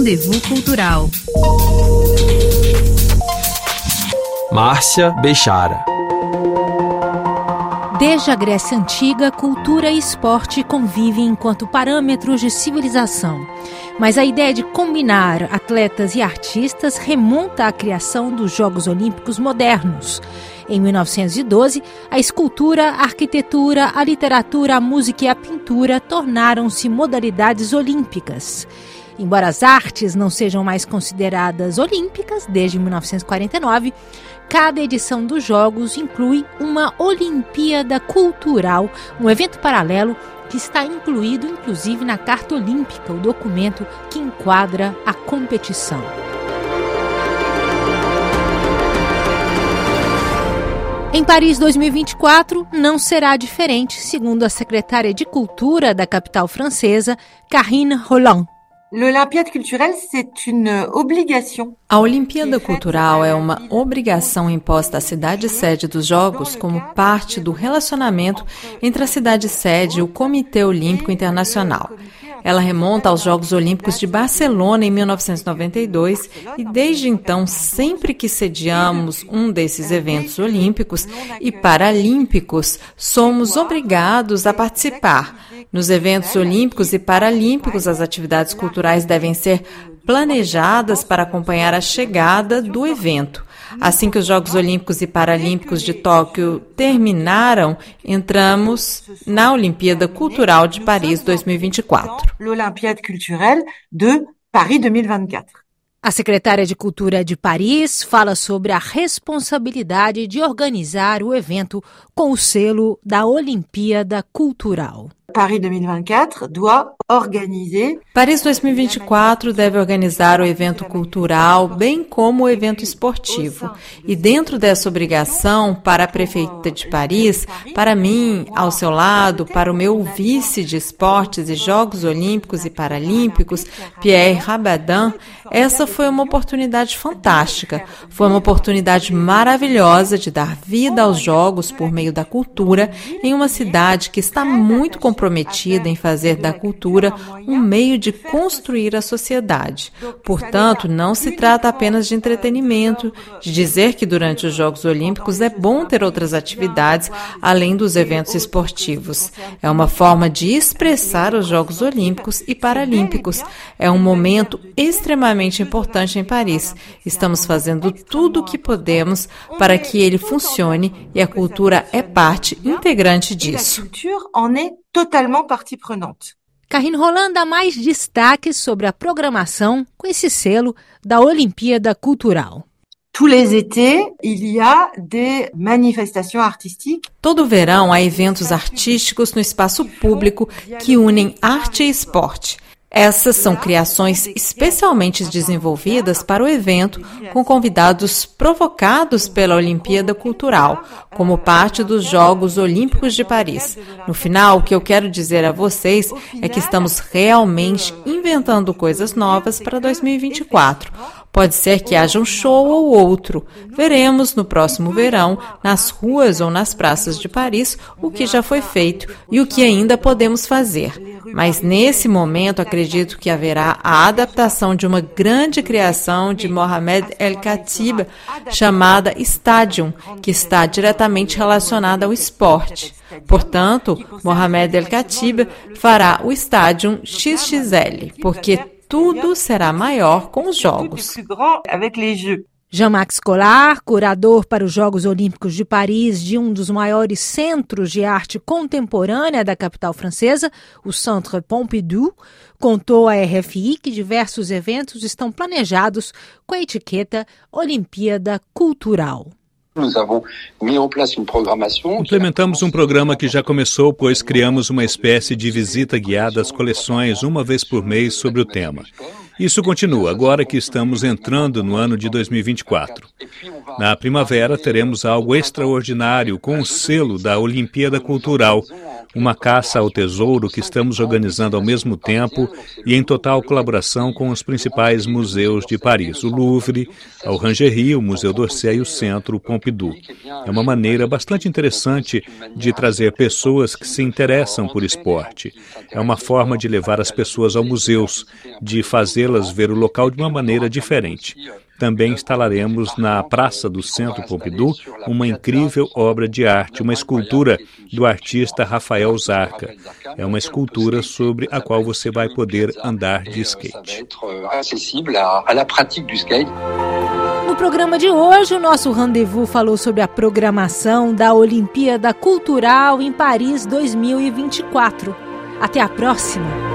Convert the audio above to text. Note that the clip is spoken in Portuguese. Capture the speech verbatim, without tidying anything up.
Rendez-vous Cultural. Márcia Bechara. Desde a Grécia Antiga, cultura e esporte convivem enquanto parâmetros de civilização. Mas a ideia de combinar atletas e artistas remonta à criação dos Jogos Olímpicos modernos. Em mil novecentos e doze, a escultura, a arquitetura, a literatura, a música e a pintura tornaram-se modalidades olímpicas. Embora as artes não sejam mais consideradas olímpicas desde mil novecentos e quarenta e nove, cada edição dos Jogos inclui uma Olimpíada Cultural, um evento paralelo que está incluído inclusive na Carta Olímpica, o documento que enquadra a competição. Em Paris dois mil e vinte e quatro não será diferente, segundo a secretária de Cultura da capital francesa, Karine Rolland. A Olimpíada Cultural é uma obrigação imposta à cidade-sede dos Jogos como parte do relacionamento entre a cidade-sede e o Comitê Olímpico Internacional. Ela remonta aos Jogos Olímpicos de Barcelona em mil novecentos e noventa e dois e, desde então, sempre que sediamos um desses eventos olímpicos e paralímpicos, somos obrigados a participar. Nos eventos olímpicos e paralímpicos, as atividades culturais devem ser planejadas para acompanhar a chegada do evento. Assim que os Jogos Olímpicos e Paralímpicos de Tóquio terminaram, entramos na Olimpíada Cultural de Paris dois mil e vinte e quatro. L'Olympiade culturelle de Paris dois mil e vinte e quatro. A secretária de Cultura de Paris fala sobre a responsabilidade de organizar o evento com o selo da Olimpíada Cultural. Paris dois mil e vinte e quatro doit organiser. Paris dois mil e vinte e quatro deve organizar o evento cultural, bem como o evento esportivo. E dentro dessa obrigação, para a prefeita de Paris, para mim, ao seu lado, para o meu vice de esportes e Jogos Olímpicos e Paralímpicos, Pierre Rabadin, essa foi uma oportunidade fantástica. Foi uma oportunidade maravilhosa de dar vida aos Jogos por meio da cultura em uma cidade que está muito comprometida em fazer da cultura um meio de construir a sociedade. Portanto, não se trata apenas de entretenimento, de dizer que durante os Jogos Olímpicos é bom ter outras atividades além dos eventos esportivos. É uma forma de expressar os Jogos Olímpicos e Paralímpicos. É um momento extremamente importante em Paris. Estamos fazendo tudo o que podemos para que ele funcione e a cultura é parte integrante disso. Totalement partie prenante. Karine Rolland dá mais destaques sobre a programação com esse selo da Olimpíada Cultural. Tous les étés, il y a des manifestations artistiques. Todo verão há eventos artísticos no espaço público que unem arte e esporte. Essas são criações especialmente desenvolvidas para o evento, com convidados provocados pela Olimpíada Cultural, como parte dos Jogos Olímpicos de Paris. No final, o que eu quero dizer a vocês é que estamos realmente inventando coisas novas para dois mil e vinte e quatro. Pode ser que haja um show ou outro. Veremos no próximo verão, nas ruas ou nas praças de Paris, o que já foi feito e o que ainda podemos fazer. Mas nesse momento acredito que haverá a adaptação de uma grande criação de Mohamed El Khatib, chamada Stadium, que está diretamente relacionada ao esporte. Portanto, Mohamed El Khatib fará o Stadium X X L, porque tudo será maior com os Jogos. Jean-Max Collard, curador para os Jogos Olímpicos de Paris de um dos maiores centros de arte contemporânea da capital francesa, o Centre Pompidou, contou à R F I que diversos eventos estão planejados com a etiqueta Olimpíada Cultural. Implementamos um programa que já começou, pois criamos uma espécie de visita guiada às coleções uma vez por mês sobre o tema. Isso continua agora que estamos entrando no ano de dois mil e vinte e quatro. Na primavera teremos algo extraordinário com o selo da Olimpíada Cultural, uma caça ao tesouro que estamos organizando ao mesmo tempo e em total colaboração com os principais museus de Paris, o Louvre, a Orangerie, o Museu d'Orsay e o Centro Pompidou. É uma maneira bastante interessante de trazer pessoas que se interessam por esporte. É uma forma de levar as pessoas aos museus, de fazê-las ver o local de uma maneira diferente. Também instalaremos na Praça do Centro Pompidou uma incrível obra de arte, uma escultura do artista Rafael Zarca. É uma escultura sobre a qual você vai poder andar de skate. No programa de hoje, o nosso rendezvous falou sobre a programação da Olimpíada Cultural em Paris dois mil e vinte e quatro. Até a próxima!